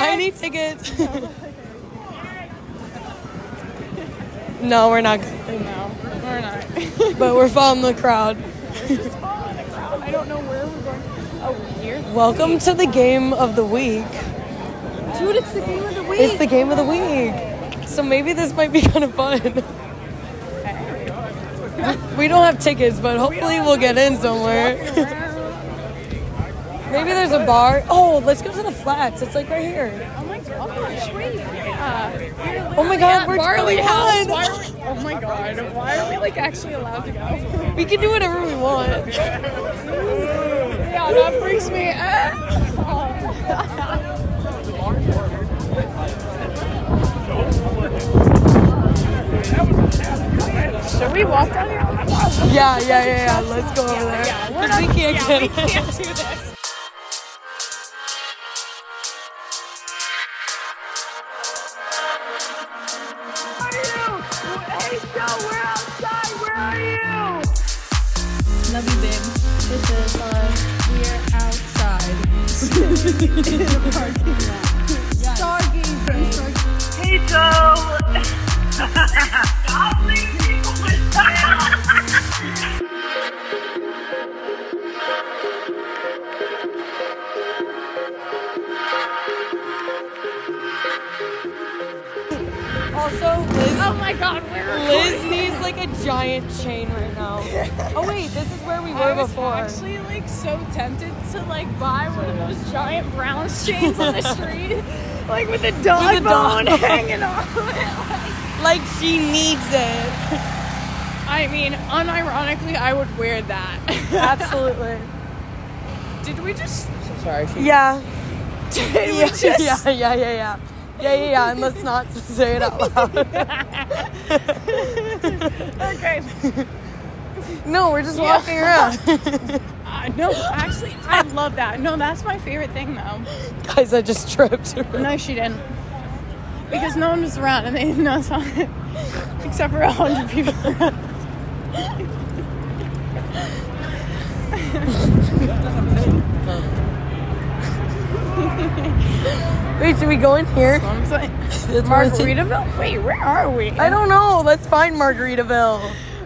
I need tickets. No, we're not going. No, we're not. But we're following the crowd. We're just following the crowd. I don't know where we're going. Oh, here's Welcome to the game of the week. Dude, it's the game of the week. It's the game of the week. So maybe this might be kind of fun. We don't have tickets, but hopefully we'll get in somewhere. Maybe there's a bar. Oh, let's go to the flats. It's like right here. Oh my gosh, wait. Yeah. Oh my god, we're Barley totally House. on. Oh my god, why are we like actually allowed to go? We can do whatever we want. Yeah, that freaks me out. Should we walk down here? Yeah. Let's go over there. Because we can't get We it. can't do this. Hey, Joe, we're outside. Where are you? Love you, babe. This is we're outside in the parking lot. Stargazing. Hey, Joe! Stop leaving people with Also, Liz, Oh my god, we're Liz needs like a giant chain right now. Oh wait, this is where we were I was before. actually like so tempted to like buy one of those giant brown chains on the street, like with a dog With a dog bone bone. hanging off of it. Like she needs it. I mean, unironically, I would wear that. Absolutely. Did we just? Yeah. Did we just? Yeah. And let's not say it out loud. Okay. No, we're just walking around. No, actually, I love that. No, that's my favorite thing, though. Guys, I just tripped. No, she didn't. Because no one was around and they didn't know something. Except for 100 people. Wait, should we go in here? I'm saying. That's what it's- Margaritaville? Wait, where are we? I don't know. Let's find Margaritaville.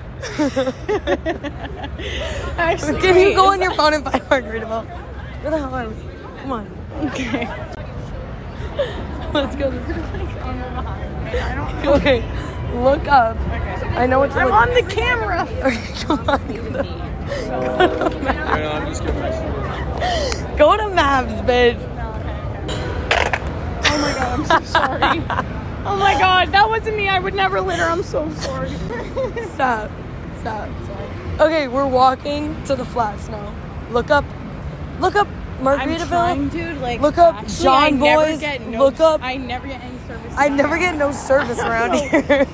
Actually, Can you wait, go is on your phone and find Margaritaville? Where the hell are we? Come on. Okay. Let's go. I don't know. Okay, look up. I know what to I'm look on the camera. Okay, come on. I'm just giving my story. Go to maps, bitch. Oh my god, I'm so sorry. Oh my god, that wasn't me. I would never litter. I'm so sorry. Stop. Okay, we're walking to the flats now. Look up I'm trying, Margaritaville. dude. Like, Look up actually, John I never Boys. get no, Look up. I never get any service. I never get no service around here. I don't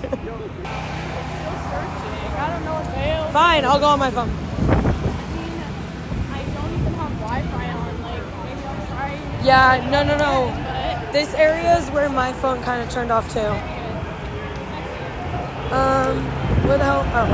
know what they Fine, I'll go on my phone. I don't even have Wi-Fi on. Like, maybe I'll try. Yeah, no. But This area is where my phone kind of turned off too. Where the hell? Oh.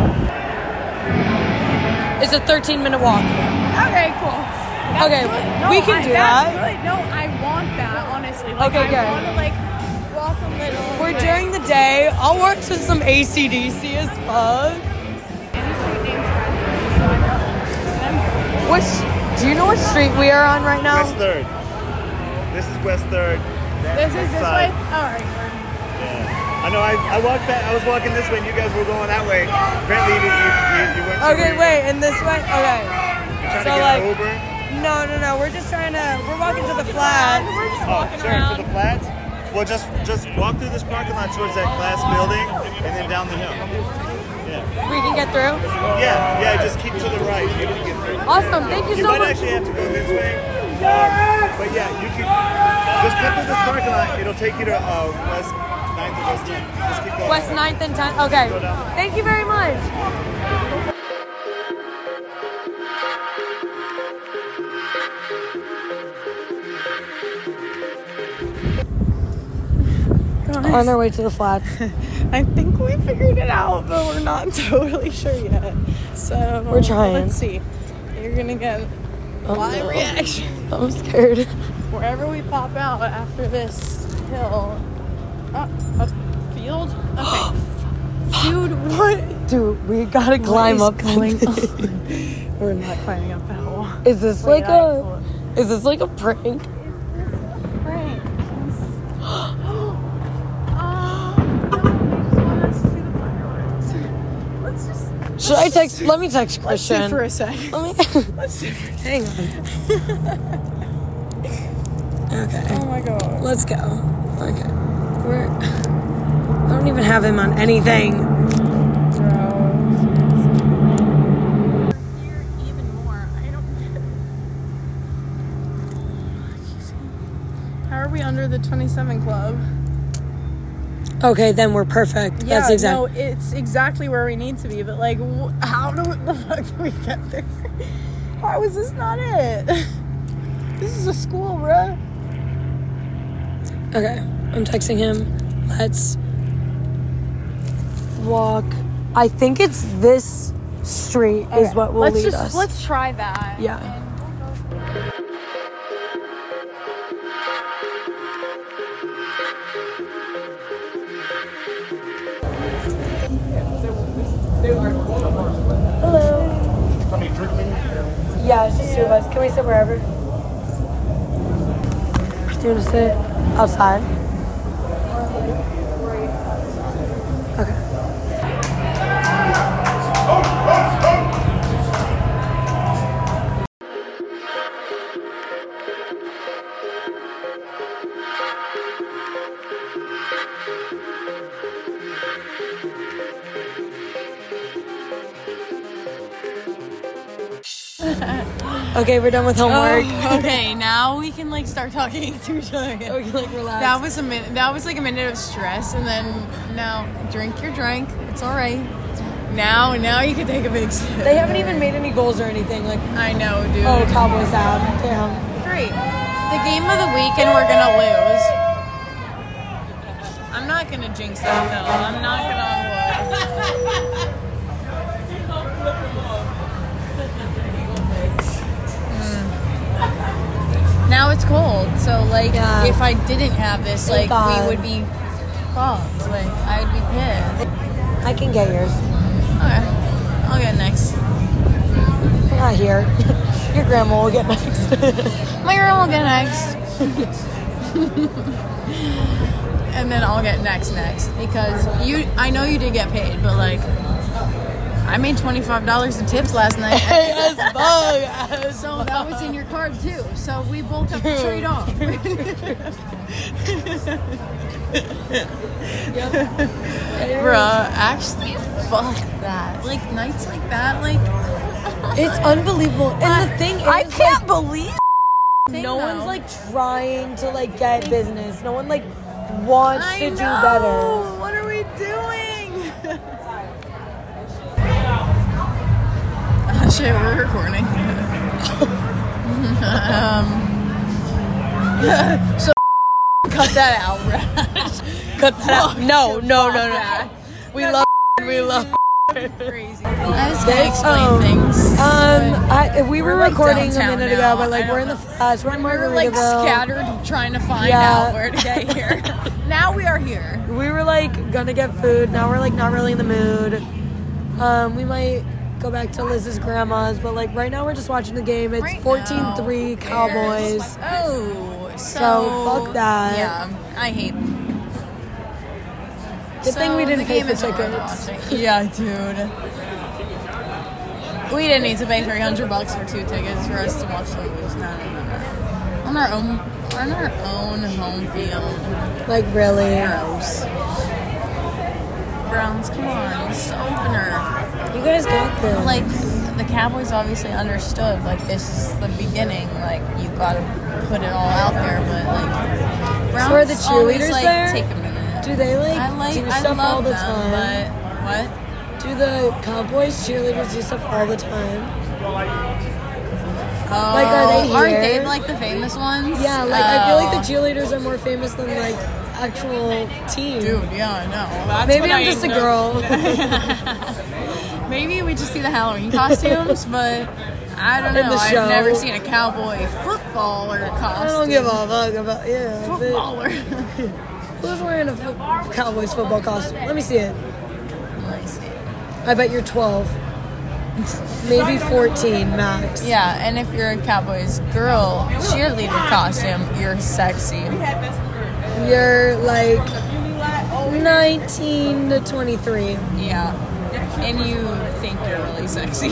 It's a 13-minute walk. okay, cool. That's Okay, good. No, we can do that's that. Good. No, I want that, honestly. Like, Okay, good. I want to, like, walk a little. We're bit. during the day. I'll work to some AC/DC as fuck. Any street names are so I know. Do you know what street we are on right now? West 3rd. This is West 3rd. This is this way? Alright. Yeah. I know, I walked back, I was walking this way and you guys were going that way. Apparently you went Okay, wait, and this way? Okay. You're trying So, to get like, an Uber? No. We're just we're walking to the flats. We're just Oh, walking sure, around. to the flats? Well, just walk through this parking lot towards that glass building and then down the hill. Yeah. We can get through. Yeah, just keep to the right. You can get through. Awesome, thank you You so might much. actually have to go this way. But yeah, you can just come through this parking lot. It'll take you to West 9th and West 10th. Just keep going. West 9th and 10th. Okay. Go down. Thank you very much. On our way to the flats. I think we figured it out, but we're not totally sure yet. So We're trying. Let's see. You're gonna get a live reaction. I'm scared. wherever we pop out after this hill. A field? Okay. Dude, what? Dude, we gotta climb up. We're not climbing up that wall. Is this like a? Is this like a prank? Frank. Should I text? Let me text Let's sit Christian. for a second. Let me. Let's sit for a Hang on. Okay. Oh my god. Let's go. Okay. I don't even have him on anything. Even more. I don't. How are we under the 27 club? Okay, then we're perfect. Yeah, That's exactly. no, it's exactly where we need to be. But like, how the fuck do we get there? How is this not it? This is a school, bruh. Okay, I'm texting him. Let's walk. I think it's this street is what will lead us. Let's try that. Yeah. Hello. Somebody drinking? Yeah, it's just two of us. Can we sit wherever? Do you want to sit outside? Okay. Okay, we're done with homework. Okay, now we can like start talking to each other again. We can like relax. That was a minute. That was like a minute of stress, and then now drink your drink. It's all right. Now you can take a big sip. They haven't even made any goals or anything. Like, I know, dude. oh, Cowboys have. Damn. Great. The game of the week, and we're gonna lose. I'm not gonna jinx that though. I'm not gonna. Now it's cold, so like Yeah. if I didn't have this, Thank like God. we would be fucked. Like I would be pissed. I can get yours. Okay, I'll get next. We're not here. Your grandma will get next. My girl will get next, and then I'll get next because I know you did get paid, but like I made $25 in tips last night. So that was in your card too. So we both have to trade off. Bruh, actually, fuck that. Like nights like that, like It's unbelievable. And the thing is, I can't believe. no one's like trying to like get business. No one like wants to do better. What are we doing? Shit, we're recording. So cut that out, Brad. Cut that out. No. We love. Crazy. I was gonna explain things. We were like, recording a downtown minute now. ago, but like I we're don't in the flash. We're in We were like Margaritaville. scattered trying to find Yeah. out where to get here. Now we are here. We were like gonna get food. Now we're like not really in the mood. We might go back to Liz's grandma's, but like right now we're just watching the game. It's Right 14-3 now, Cowboys. Oh, So, fuck that. Yeah, I hate. Good thing we didn't the pay game for isn't worth tickets. watching. Yeah, dude. We didn't need to pay $300 for 2 tickets for us to watch the lose. No. On our own home field. Like really. Gross. Browns, come on, just open her. You guys got this. Like, the Cowboys obviously understood, like, this is the beginning, like, you gotta put it all out there, but, like, Browns So are the always, cheerleaders like, there? take a minute. Do they like do I stuff love all the them, time? but, what? Do the Cowboys cheerleaders do stuff all the time? Oh, Like, are they aren't here? they, like, the famous ones? Yeah, like I feel like the cheerleaders are more famous than like actual team. Dude, yeah, I know. That's Maybe what I'm I just a know. girl. Maybe we just see the Halloween costumes, but I don't in know. the I've show. never seen a cowboy footballer costume. I don't give a fuck about Footballer. Who's wearing a Cowboys football costume? Let me see it. Let me see. I bet you're 12. Maybe 14 max. Yeah, and if you're a Cowboys girl cheerleader costume, you're sexy. You're like 19 to 23. Yeah. And you think you're really sexy.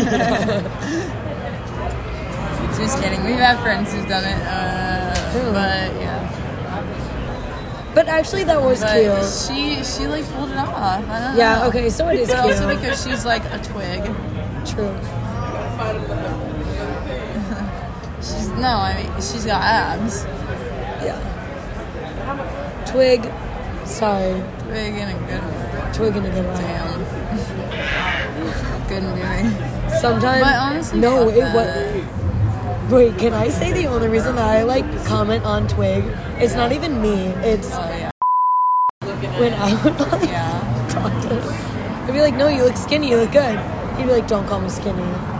Just kidding. We've had friends who've done it. But yeah. But actually, that was cute. She like pulled it off. I don't know. Yeah, okay, so it is But cute. also because she's like a twig. True. She's got abs. Yeah. Twig. Sorry. Twig in a good way. Twig in a good way. Damn. Couldn't do it. Sometimes. But honestly, no, fuck it that. was. Wait, can I say the only reason that I like comment on Twig? It's not even me. It's Oh yeah. when I would like Yeah. talk to him. I'd be like, no, you look skinny, you look good. He'd be like, don't call me skinny.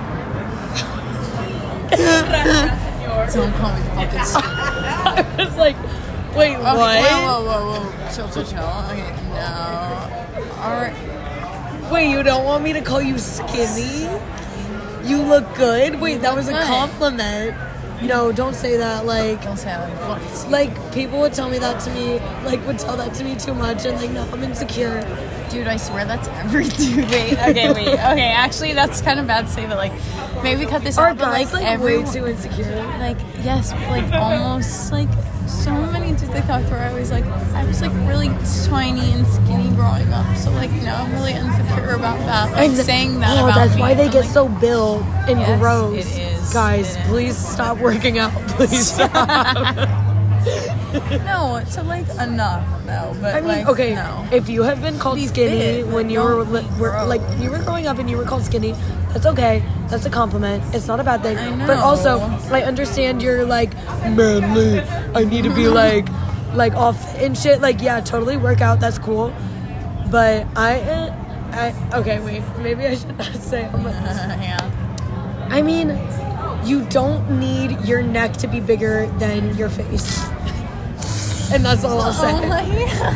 Don't call me fucking skinny. I was like, wait, Okay, what? whoa. Chill. Okay, no. Alright. Wait, you don't want me to call you skinny? You look good? Wait, that was a good. compliment. No, don't say that. Like, Don't say I'm fucking skinny. like people would tell me that to me, like would tell that to me too much, and like now I'm insecure. Dude, I swear that's every dude. Wait. Okay, actually, that's kind of bad to say, but like, maybe cut this Are out. But guys like, like everyone, way too insecure? like, yes, like almost like so many dudes I talked to where I was like really tiny and skinny growing up. So like now I'm really insecure about that. Like saying that about that's me. why they I'm get like, so built and Yes, gross. it is. Guys, It is. please stop working out. Please stop. No, so like enough. No, but I mean, like, okay, no. if you have been called Be skinny fit, when but you were, don't be gross. like you were growing up and you were called skinny, that's okay. That's a compliment. It's not a bad thing. I know. But also, I understand you're like manly. I need to be like off and shit. Like, yeah, totally work out. That's cool. But I okay, wait. Maybe I should not say. Yeah. I mean, you don't need your neck to be bigger than your face. And that's all I'll say. Oh my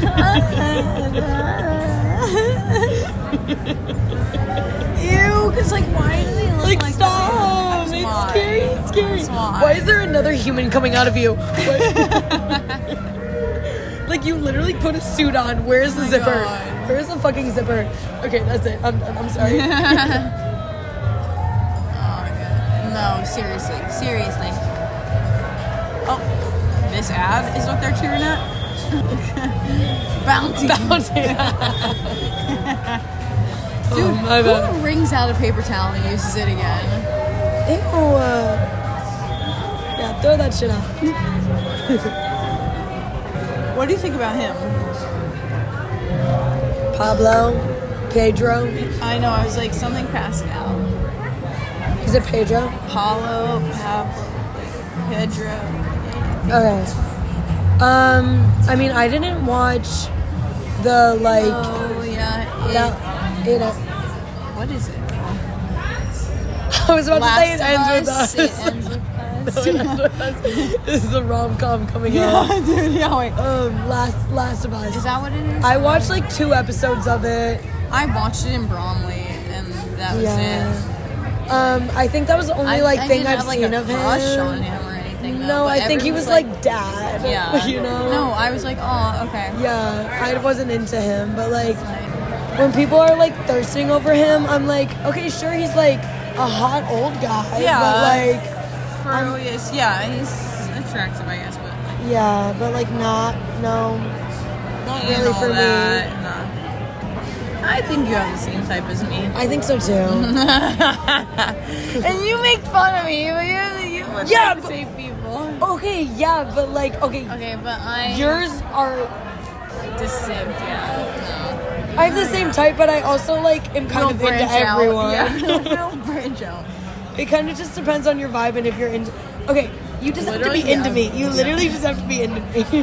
God. Ew, because like, why do they look Like, like stop! that? It's Why? scary, it's scary. That's why. Why is there another human coming out of you? Like, you literally put a suit on. Where's the zipper? God. Where's the fucking zipper? Okay, that's it. I'm done. I'm sorry. Oh my God. No, seriously. Oh, this ad is what they're cheering at? Bounty. Dude, Oh, my bad. who wrings out a paper towel and uses it again? Ew. Yeah, throw that shit out. What do you think about him? Pablo, Pedro. I know, I was like, something Pascal. Is it Pedro? Paulo, Pablo, Pedro. Okay. I mean, I didn't watch the like Oh, yeah. that. You know, What is it? I was about to say it Last ends of with us. Us. It ends with us. No, it ends with us. This is a rom-com coming out. Yeah, dude, yeah, wait. Last of Us. Is that what it is? I watched like 2 episodes of it. I watched it in Bromley, and that was Yeah. it. I think that was the only like thing didn't I've have, like, seen a of him. crush on him or anything. Though, No, but I think he everyone was like dad. yeah, You know. No, I was like, oh, okay. Yeah, I wasn't into him, but like when people are like thirsting over him, I'm like, okay, sure, he's like a hot old guy. Yeah. But like, Yeah, he's attractive, I guess, but yeah, but like not really for me. Nah. I think you have the same type as me. I think so too. And you make fun of me. You look Yeah, like the but- same people. Okay, yeah, but like, okay, Okay, but yours are. distinct, yeah. I have the same type, but I also like am kind of into everyone. Yeah, we'll branch out. It kind of just depends on your vibe and if you're into. Okay, you just have to be Literally, into yeah. me. You literally just have to be into me.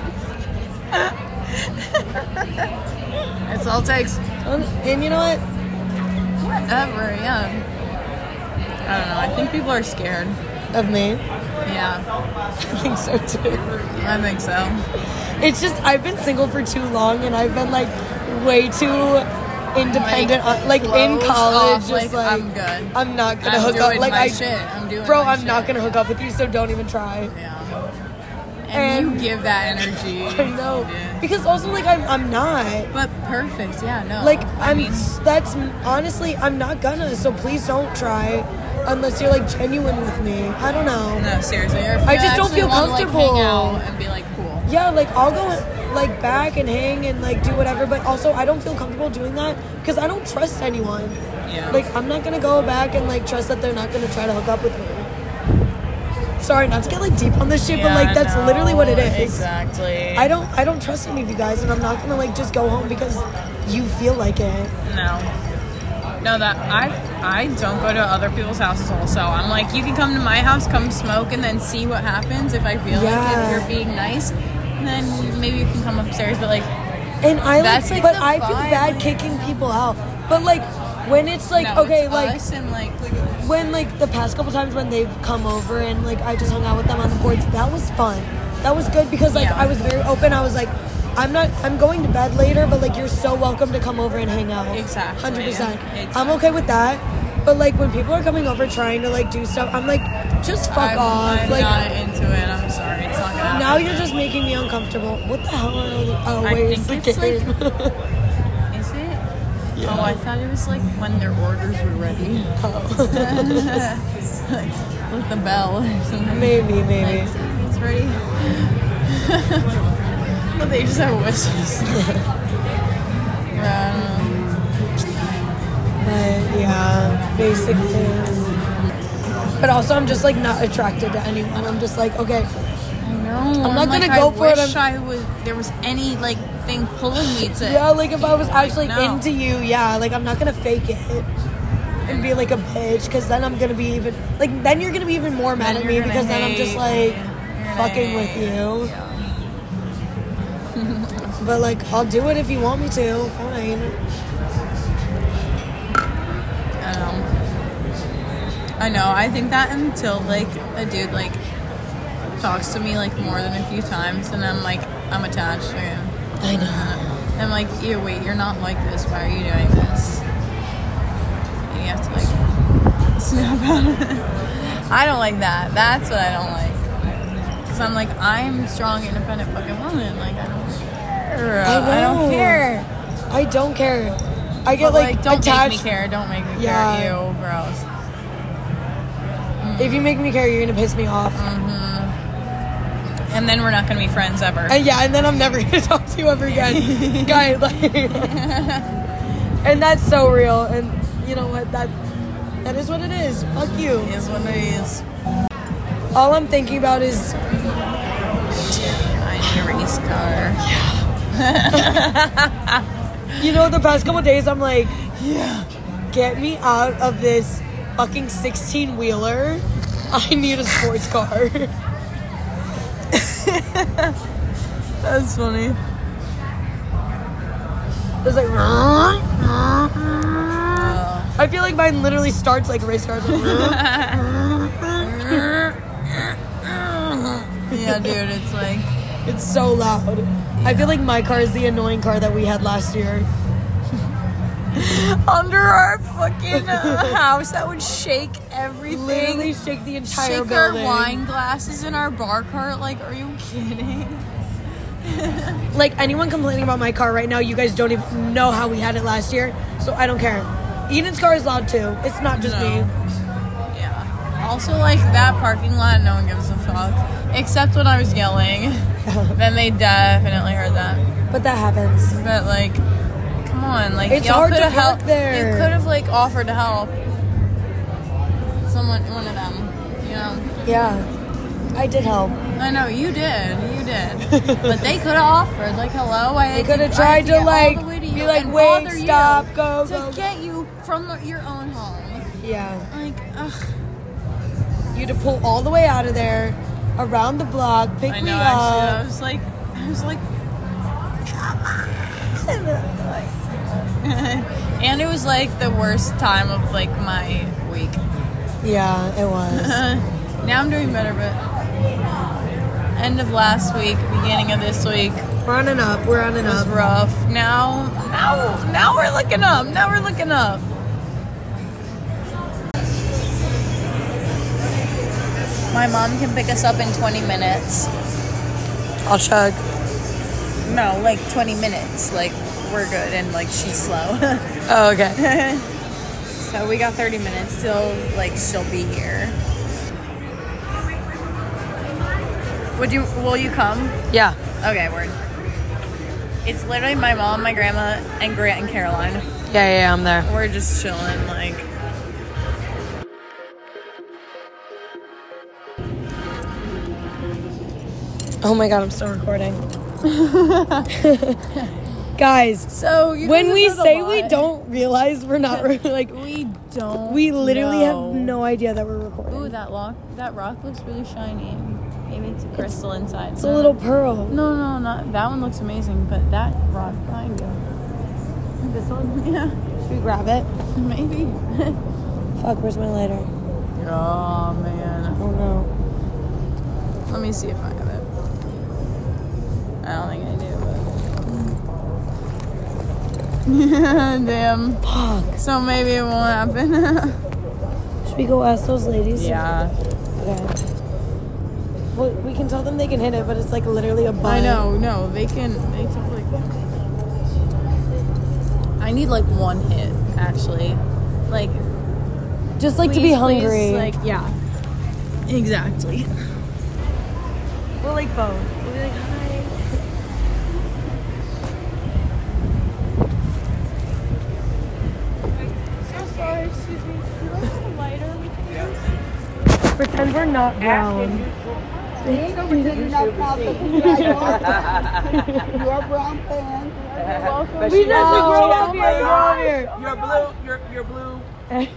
That's all it takes. And you know what? Whatever, yeah. I don't know. I think people are scared. Of me? Yeah, I think so too. I think so. It's just I've been single for too long, and I've been like way too independent. Like in closed college, off, just like I'm good. I'm not gonna I'm hook up. doing Like my shit. I'm doing bro, my I'm not shit. gonna hook up with you, so don't even try. Yeah. And And- you give that energy. I know, Yeah. because also like I'm not. But perfect. Yeah. No. Like I mean, that's honestly I'm not gonna. So please don't try, unless you're like genuine with me. I don't know. no, seriously. Or if I you just don't actually feel wanna, comfortable. Like, hang out and be like cool. Yeah, like I'll go like back and hang and like do whatever, but also I don't feel comfortable doing that because I don't trust anyone. Yeah. Like I'm not gonna go back and like trust that they're not gonna try to hook up with me. Sorry, not to get like deep on this shit, but like that's literally what it is. Exactly. I don't trust any of you guys, and I'm not gonna like just go home because you feel like it. No, that I don't go to other people's houses also. I'm like, you can come to my house, come smoke, and then see what happens. If I feel like Yeah. if you're being nice, then maybe you can come upstairs. But like, And I That's, like, like, but the I feel vibe, bad like- kicking people out. But like when it's like no, okay, it's like us and like when like the past couple times when they've come over and like I just hung out with them on the boards, that was fun. That was good because like Yeah. I was very open. I was like, I'm going to bed later, but like you're so welcome to come over and hang out. Exactly. 100%. I'm Exactly. okay with that. But like when people are coming over trying to like do stuff, I'm like, just fuck off. I'm like not into it. I'm sorry. It's not gonna happen. now you're just making me uncomfortable. What the hell are you? Oh I wait, it's think the it's, like- game. Is it? Oh, I thought it was like when their orders were ready. Like, with the bell or something. Maybe. Like, it's ready. But they just have whistles. But yeah, basically. But also, I'm just like not attracted to anyone. I'm just like, okay, No, I'm not like, gonna go for it. I wish there was any like thing pulling me to. yeah, like if I was actually no. into you, yeah, like I'm not gonna fake it and be like a bitch, because then I'm gonna be even like then you're gonna be even more mad Then at you're me gonna because then I'm just like hate. You're gonna fucking with hate. you. Yeah. But like I'll do it if you want me to. Fine. I know. I think that until like a dude like talks to me like more than a few times, and I'm like I'm attached to him. I know. I'm like, yeah, wait, you're not like this. Why are you doing this? And you have to like snap out of it. I don't like that. That's what I don't like. Because I'm like, I'm a strong, independent fucking woman. Like I don't care. I don't care. I don't care. I get But, like don't attached. make me care. Don't make me Yeah. care. Ew, gross. If you make me care, you're gonna piss me off. And then we're not gonna be friends ever. And yeah, and then I'm never gonna talk to you ever again, guy. Like, and that's so real. And you know what? That is what it is. Fuck you. It is what it is. All I'm thinking about is I need a race car. you know the past couple days I'm like, yeah, get me out of this fucking 16-wheeler. I need a sports car. That's funny. It's like I feel like mine literally starts like race cars. Yeah, dude, it's like It's so loud. I feel like my car is the annoying car that we had last year. under our fucking house that would shake everything. Literally shake the entire Shake our building. wine glasses in our bar cart. Like, are you kidding? Like anyone complaining about my car right now, you guys don't even know how we had it last year, so I don't care. Eden's car is loud too. It's not just me. Yeah. Also, like, that parking lot, no one gives a fuck. Except when I was yelling. Then they definitely heard that. But that happens. But, like, come on. Like, It's y'all hard to could have park helped. there. You could have, like, offered to help. One of them. You know? Yeah. I did help. I know, you did. But they could have offered, like, hello. They could have tried to, like, be like, wait, stop, go, to go. get you from your own home. Yeah. Like, ugh. You had to pull all the way out of there, around the block, pick I me know, up. actually, I was like, and it was like the worst time of like my week. Yeah, it was. Now I'm doing better, but end of last week, beginning of this week We're on and up. We're on and was up. rough. Now we're looking up. Now we're looking up. My mom can pick us up in 20 minutes. I'll chug. No, like 20 minutes. Like, we're good, and like she's slow. Oh, okay. So we got 30 minutes till like she'll be here. Will you come? Yeah. Okay, word. It's literally my mom, my grandma, and Grant and Caroline. Yeah, I'm there. We're just chilling, like. Oh my god, I'm still recording. Guys, So when we say we don't realize we're not like we don't. we literally know. have no idea that we're recording. Ooh, that rock looks really shiny. Maybe it's a crystal inside. It's a little pearl. No, not that one looks amazing, but that rock behind you. This one? Yeah, Should we grab it? maybe. Fuck, where's my lighter? Oh man. Oh no. Let me see if I have it. I don't think I do, but damn. Fuck. So maybe it won't happen. Should we go ask those ladies? Yeah. Okay. Well, we can tell them they can hit it, but it's like literally a bun. I know. No, they took like. I need like one hit, actually. Like. Just like to be hungry. Please, like, yeah. Exactly. We'll like both. We'll be like, hi. So sorry, excuse me. Do you like a lighter we can use? Pretend we're not brown. You are brown fan. Welcome. We just grow here. You're blue. You're blue. Yes.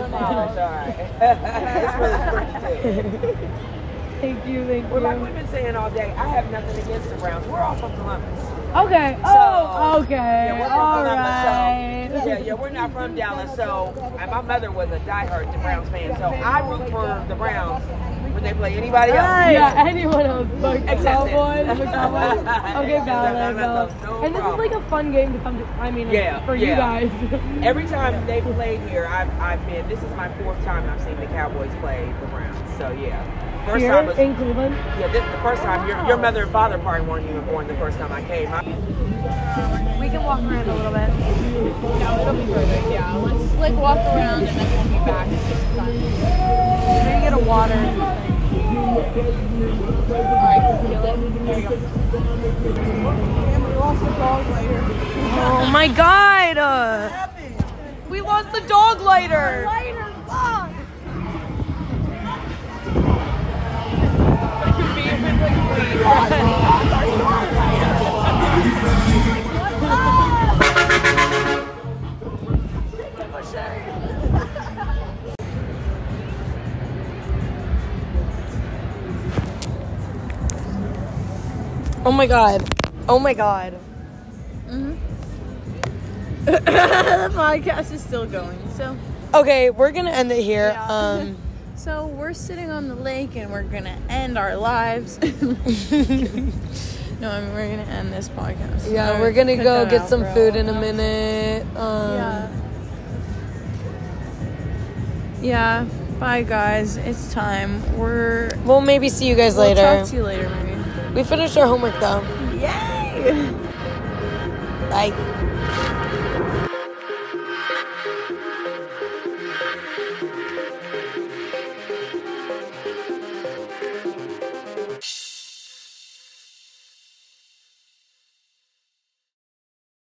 Thank you. Well, like we've been saying all day, I have nothing against the Browns. We're all from Columbus. Okay. So, Oh, okay. Yeah, we're from All Columbus, right. so yeah, we're not from Dallas. So, and my mother was a diehard Browns fan, so I root for the Browns when they play anybody else. Yeah, anyone else. Like the Except Cowboys. this. The Cowboys. Okay, valid. No And this is problem. like a fun game to come to. I mean, Yeah, for you yeah. guys. Every time they've played here, I've been. This is my 4th time I've seen the Cowboys play the Browns. So yeah, first Here time was in Cleveland. yeah. The first time your mother and father probably weren't even born the first time I came. We can walk around a little bit. Yeah, it'll be perfect. Yeah, let's just like walk around and then we'll be back. It's just fun. Maybe get a water. Alright, kill it. There you go. Oh my god! We lost the dog lighter. Oh my god. Oh my god. The podcast is still going. So Okay, we're gonna end it here. Yeah. So we're sitting on the lake and we're gonna end our lives. No, I mean we're gonna end this podcast. Yeah, Or we're gonna cut go that get out, some bro. food in a minute. Yeah. Yeah. Bye guys. It's time. We'll maybe see you guys We'll later. talk to you later, maybe. We finished our homework though. Yay! Bye.